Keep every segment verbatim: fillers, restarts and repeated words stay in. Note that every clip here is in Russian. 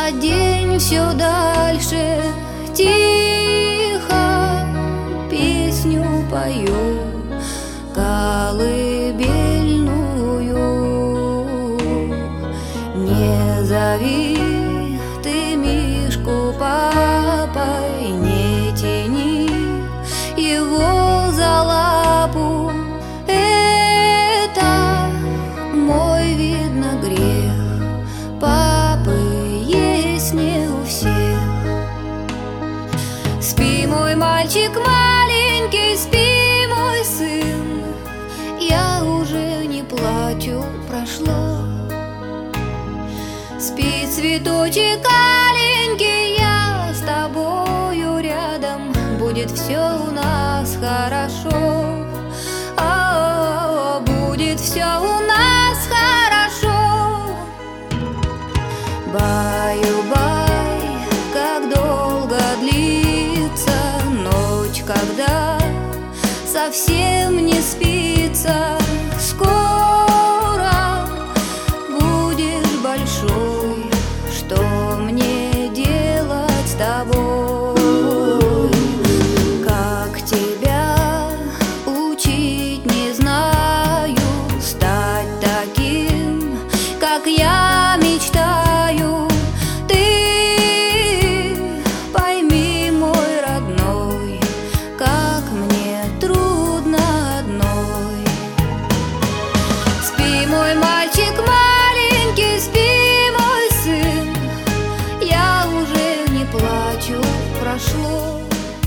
А день все дальше, тихо песню пою, колыбельную. Не зови ты Мишку папой, не тяни его за лапу. Это мой, видно, грех. Папы есть не у всех. Спи, мой мальчик маленький, спи, мой сын. Я уже не плачу, прошло. Спи, цветочек аленький, я с тобою рядом. Будет все у нас хорошо. А, будет все у нас хорошо. Баю-бай, как долго длится ночь, когда совсем не спится. Скоро будешь большой, что мне делать с тобой? Как тебя учить не знаю, стать таким, как я мечтаю. Ты пойми, мой родной, как мне трудно одной. Спи, мой мальчик маленький, спи, мой сын. Я уже не плачу, прошло.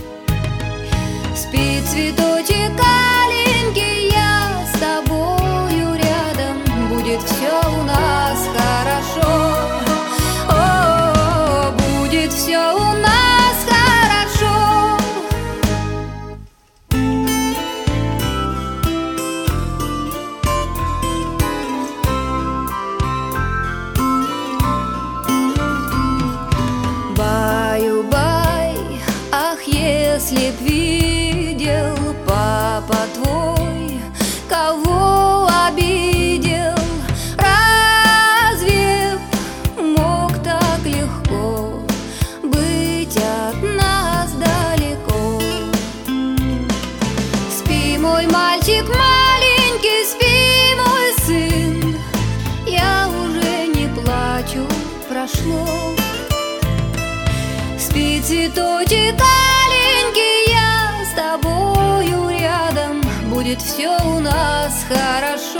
Спи, цветочек аленький, я с тобою рядом. Будет все у нас хорошо. О, будет все у нас хорошо. Баю-бай, ах, если б видел папа твой, кого обидел. Разве б мог так легко быть от нас далеко? Спи, мой мальчик маленький, спи, мой сын. Я уже не плачу, прошло. Спи, цветочек аленький, я с тобою рядом. Будет все у нас хорошо.